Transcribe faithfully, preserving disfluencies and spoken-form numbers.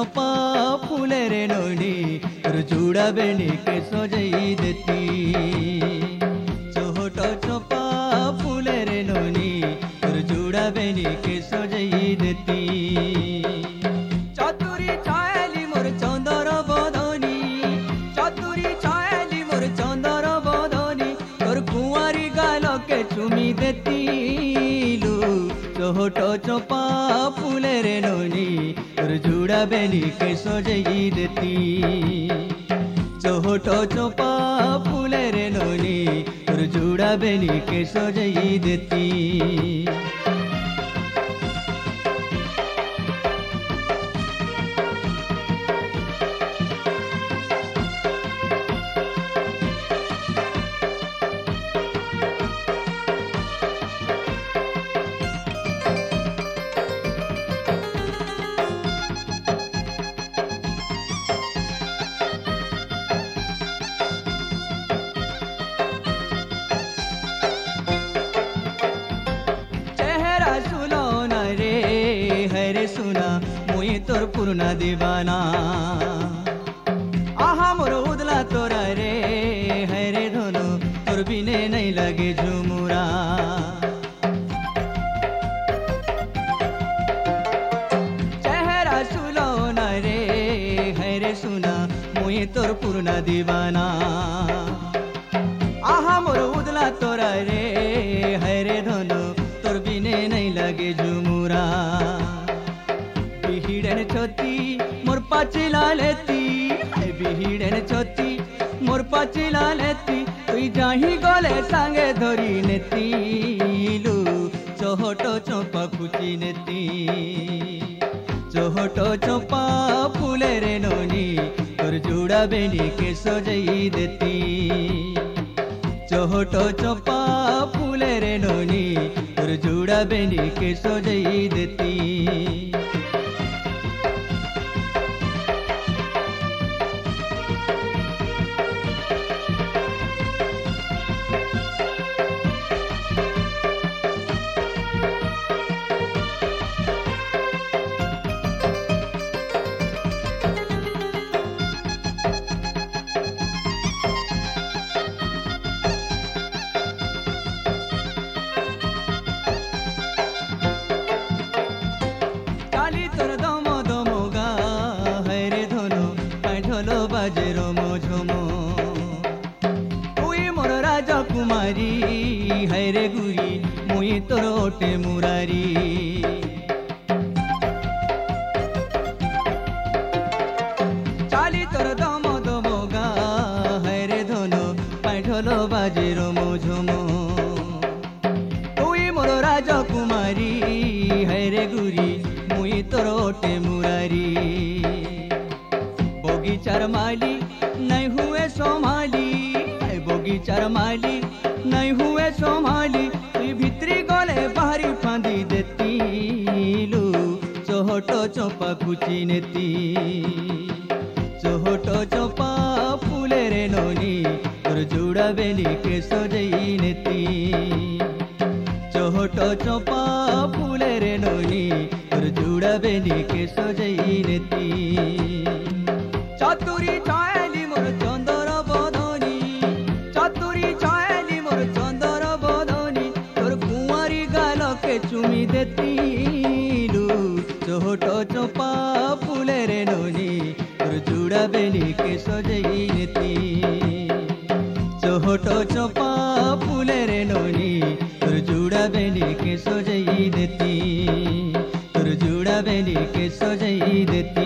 चोपा फूले रे नोनी तोर जुड़ा बेनी के सजई देती छोट चोपा फूले रे नोनी तोर जुड़ा बेनी के सजई देती चतुरी छायली मोर चंदर बदनी चतुरी छायली मोर चंदर बदनी तोर कुंवारी गाल के चुमी देती छोट चोपा फूले रे नोनी तोर जुड़ा बेनी के सजई देती छोट चोपा फूले रे नोनी तोर जुड़ा बेनी के सजई देती सुना मुई तोर पुरना दीवाना आहा मोर उदला तोरा रे है रे धोनो तोर बिने नहीं लगे झुमुरा चेहरा सुलो न रे है रे सुना मुई तोर पुरना दीवाना आहा मोर उदला तोरा रे है रे धोनो तोर बिने नहीं लगे झुमुरा बिहिड़न छोती मोर पाचिला लेती है बिहिड़न छोती मोर पाचिला लेती तुई जाही गले सांगे धरी नेती लू छोट चोपा खुची नेती छोट चोपा फूले रे नोनी तोर जुड़ा बेनी के सजई देती छोट चोपा फूले रे नोनी तोर जुड़ा बेनी के सजई देती बाजे रोमो झोमो तुई मोर राजा कुमारी है रे गुरी मुई तोर ओटे मुरारी चाली तोर दम दमो गा है रे धोनो पैठलो बाजे रोमो झोमो तुई मोर राजा कुमारी है रे गुरी मुई तोर ओटे मुरारी बगीचार माली नहीं हुए सोमाली बगीचार माली नहीं हुए सोमाली तुई भित्री गले बाहरी फांदी देती लू छोट चोपा खुची नेती छोट चोपा फूले रे नोनी तोर जुड़ा बेनी के सजई नेती छोट चोपा फूले रे नोनी तोर जुड़ा बेनी के सजई नेती चतुरी छायली मोर चंदर बदनी चतुरी छायली मोर चंदर बदनी तोर कुंवारी गाल के चुमी देती लू छोट चोपा फूले रे नोनी तोर जुड़ा बेनी के सजई नेती छोट चोपा फूले रे नोनी तोर जुड़ा बेनी के सजई देती तोर जुड़ा बेनी के सजई देती